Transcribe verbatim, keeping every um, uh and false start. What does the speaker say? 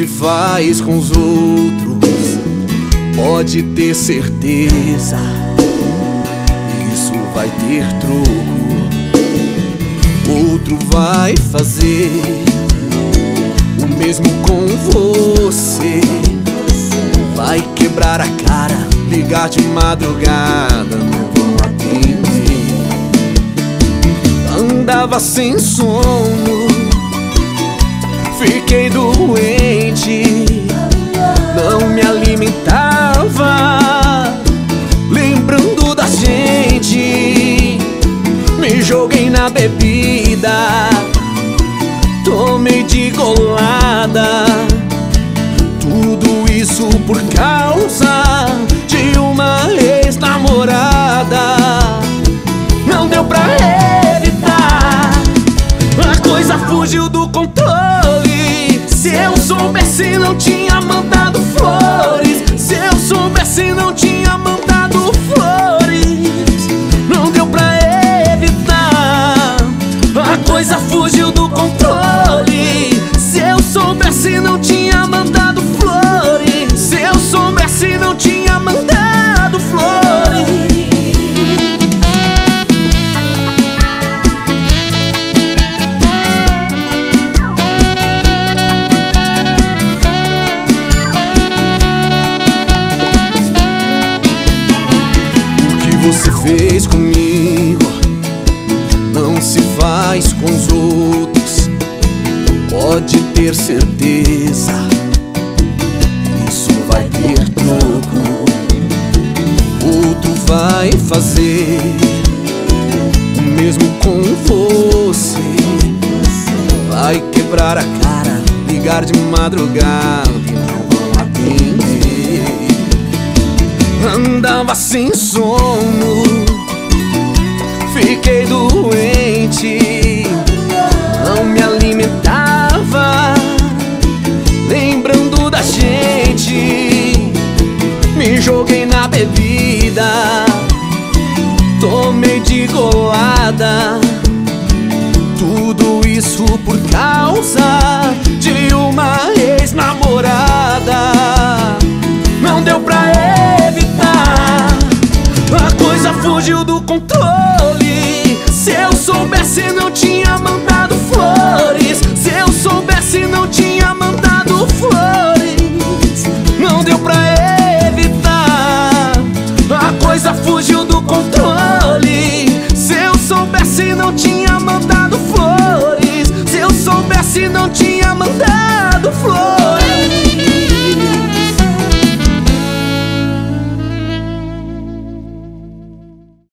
se faz com os outros, pode ter certeza, isso vai ter troco. Outro vai fazer o mesmo com você, vai quebrar a cara, ligar de madrugada, não vão atender. Andava sem sono, fiquei doente, não me alimentava, lembrando da gente. Me joguei na bebida, tomei de golada, tudo isso por causa de uma ex-namorada. Não deu pra evitar, a coisa fugiu do controle. Se eu soubesse não tinha mandado flores, se eu soubesse não tinha mandado flores. Não deu pra evitar, a coisa fugiu do controle. Se eu soubesse não tinha mandado flores, se eu soubesse não tinha mandado flores. Você fez comigo não se faz com os outros, pode ter certeza, isso vai ter troco. Outro vai fazer o mesmo com você, vai quebrar a cara, ligar de madrugada e não vão atender. Andava sem sono, fiquei doente, não me alimentava, lembrando da gente. Me joguei na bebida, tomei de golada, tudo isso por causa de uma ex-namorada. Não deu pra evitar, a coisa fugiu do controle. Se eu soubesse não tinha mandado flores, se eu soubesse não tinha mandado flores. Não deu pra evitar, a coisa fugiu do controle. Se eu soubesse não tinha mandado flores, se eu soubesse não tinha mandado